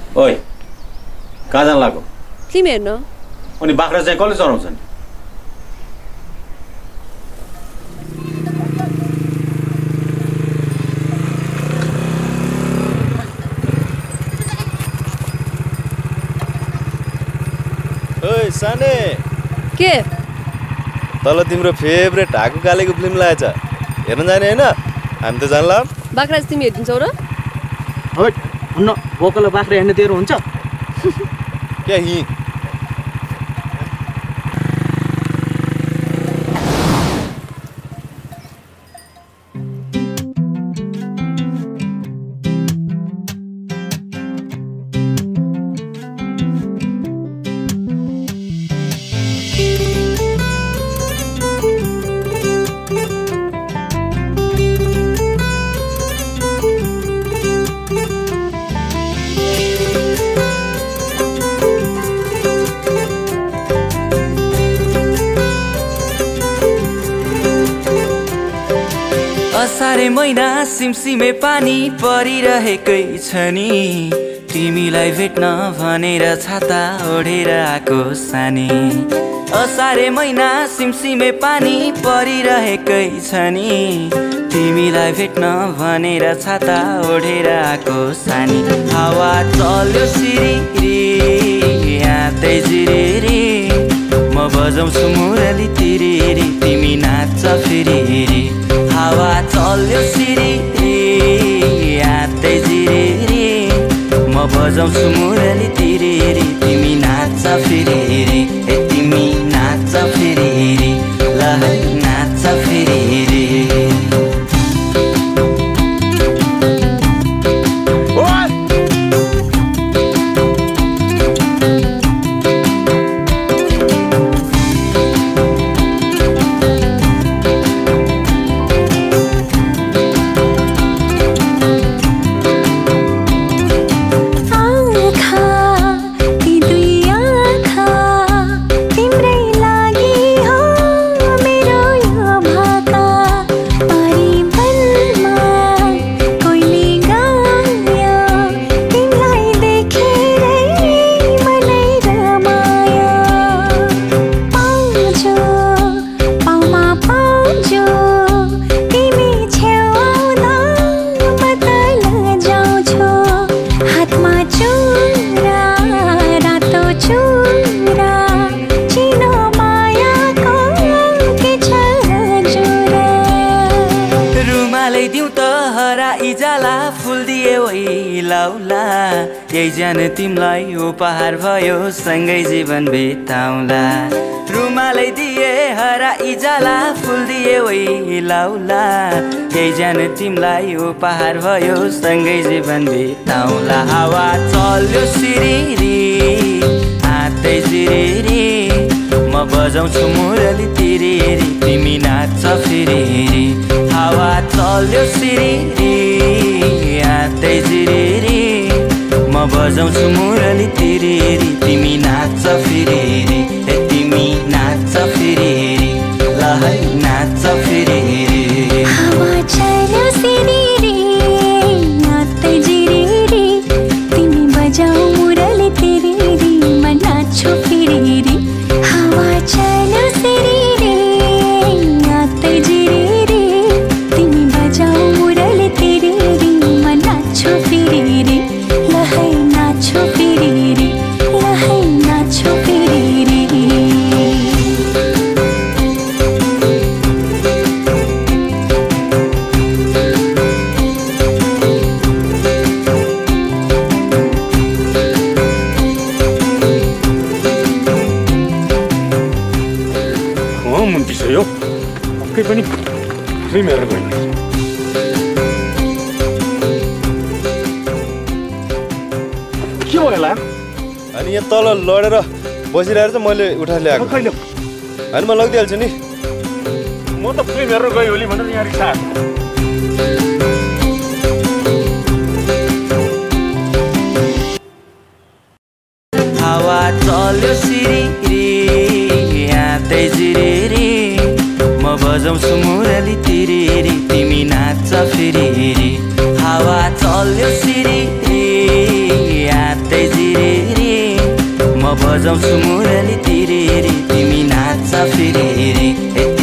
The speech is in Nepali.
ओइ कहाँ जान लाग्यो? तिमी हेर्न। अनि बाख्रा चाहिँ कसले चराउँछन्? ओइ साने के तल तिम्रो फेभरेट ढाकु कालेको फिल्म लागेछ, हेर्न जाने होइन? हामी त जानला। बाख्रा चाहिँ तिमी हेरिदिन्छौ र? होइन हुन्न, बोकल बाख्रा हेर्ने तेरो हुन्छ क्या हि असारे महिना सिमसिमे पानी परिरहेकै छ नि, तिमीलाई भेट्न भनेर छाता ओढेर आएको सानी। असारे महिना सिमसिमे पानी परिरहेकै छ नि, तिमीलाई भेट्न भनेर छाता ओढेर आएको सानी। हावा चल्यो सिरिरी यादै जिरेरी, म बजाउँछु मुरली तिरेरी, तिमी नाच्छ फेरि। हावा चल्यो सिरिरी यादै जिरेरी, म बजाउँछु मुरली तिरेरी, तिमी नाच्छ फेरि। ए तिमी नाच्छ फेरि, ल नाच्छ फेरि। यही जान तिमलाई उपहार भयो, सँगै जीवन बिताउला। रुमालै दिए हराई जाला, फुल दिए वही लाउला। यही जान तिमलाई उपहार भयो, सँगै जीवन बिताउला। हावा चल्यो सिरिरी हातै जिरेरी, म बजाउँछु मुरली तिरेरी, तिमी नाच्छ फेरि। हावा चल्यो सिरिरी हातै जिरेरी, म बजाउँछु मुरली तिरेरी, तिमी नाच्छ फेरि। ए तिमी नाच्छ फेरि, ल है नाच्छ फेरि। हावा चल्यो सिरिरी हातै जिरेरी, तिमी बजाऊ मुरली तिरेरी, म नाच्छु फेरि। हावा चल्यो सिरिरी हातै जिरेरी, तिमी बजाऊ मुरली तिरेरी, म नाच्छु फेरि। लहै नाच्छु फेरि, लहै नाच्छु फेरि। मुन्टिस यो पक्कै पनि फिल्म हेरेर गइन्। के भयो होला? अनि यहाँ तल लडेर बसिरहेर चाहिँ मैले उठाएर ल्याएको। कहिले? होइन म लगिदिइहाल्छु नि। म त फिल्म हेरेर गयो होली भनेर यहाँ रिक्सा आएको। हावा चल्यो सिरिरी यादै जिरेरी, म बजाउँछु मुरली तिरेरी, तिमी नाच्छ फेरि। हावा चल्यो सिरिरी यादै बजाउँछु मुरली तिरेरी तिमी नाच फेरि